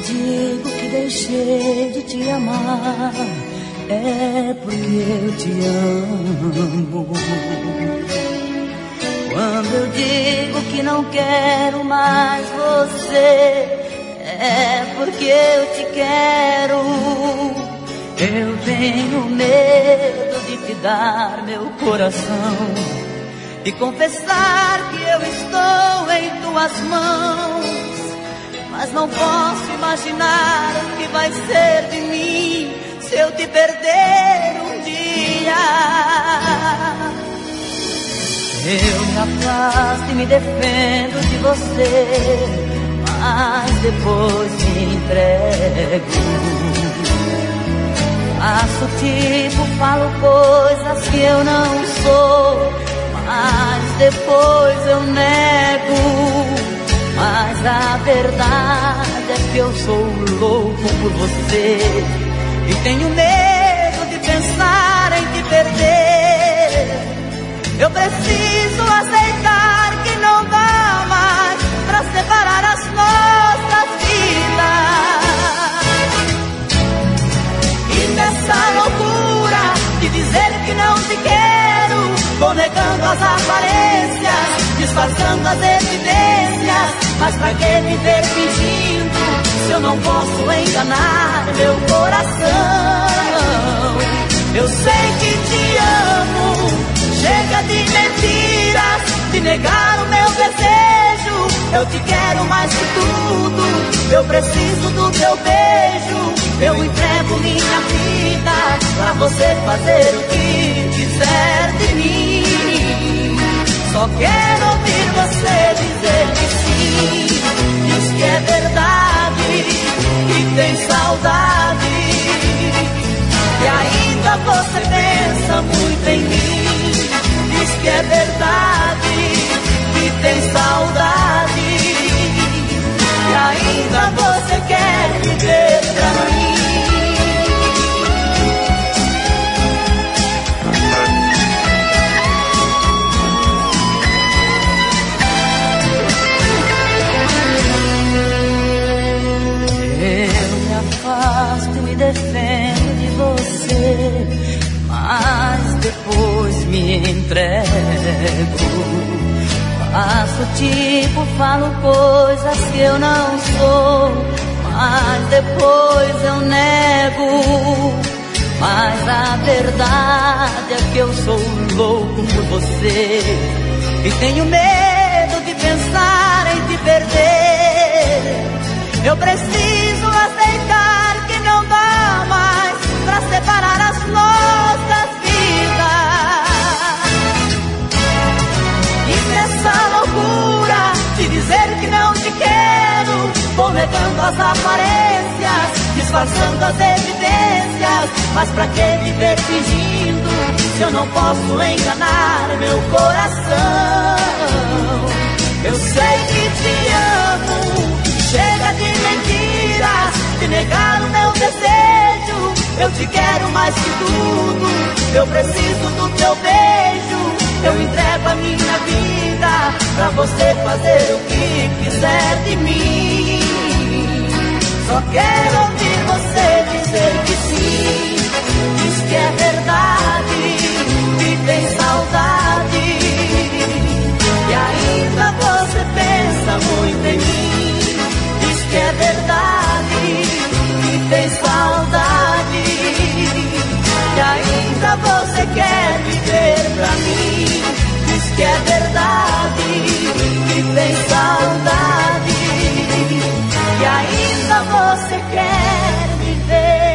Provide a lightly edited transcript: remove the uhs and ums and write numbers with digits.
digo que deixei de te amar, é porque eu te amo. Quando eu digo que não quero mais você, é porque eu te quero. Eu tenho medo de te dar meu coração e confessar que eu estou em tuas mãos, mas não posso imaginar o que vai ser de mim se eu te perder um dia. Eu me afasto e me defendo de você, mas depois me entrego. Faço tipo, falo coisas que eu não sou, mas depois eu nego. Mas a verdade é que eu sou louco por você e tenho medo de pensar em te perder. Eu preciso aceitar que não dá mais pra separar as nossas vidas. E nessa loucura de dizer que não te quero, vou negando as aparências, disfarçando as evidências. Mas pra que viver fingindo se eu não posso enganar meu coração? Eu sei que te amo, chega de mentiras, de negar o meu desejo. Eu te quero mais que tudo, eu preciso do teu beijo. Eu entrego minha vida pra você fazer o que quiser de mim. Só quero ouvir você dizer que sim, diz que é verdade, que tem saudade, que ainda você pensa muito em mim. Diz que é verdade, que tem saudade, que ainda você quer viver pra mim. Faço e me defendo de você, mas depois me entrego. Faço tipo, falo coisas que eu não sou, mas depois eu nego. Mas a verdade é que eu sou louco por você e tenho medo de pensar em te perder. Eu preciso aceitar que não dá mais pra separar as nossas vidas. E nessa loucura de dizer que não te quero, vou negando as aparências, disfarçando as evidências. Mas pra que viver fingindo se eu não posso enganar meu coração? Eu sei que te amo, chega de mentiras, de negar o meu desejo. Eu te quero mais que tudo, eu preciso do teu beijo. Eu entrego a minha vida pra você fazer o que quiser de mim. Só quero ouvir você dizer que sim, diz que é verdade, que tem saudade, e ainda você pensa muito em mim. Que é verdade, que tem saudade, que ainda você quer viver pra mim. Diz que é verdade, que tem saudade, que ainda você quer viver.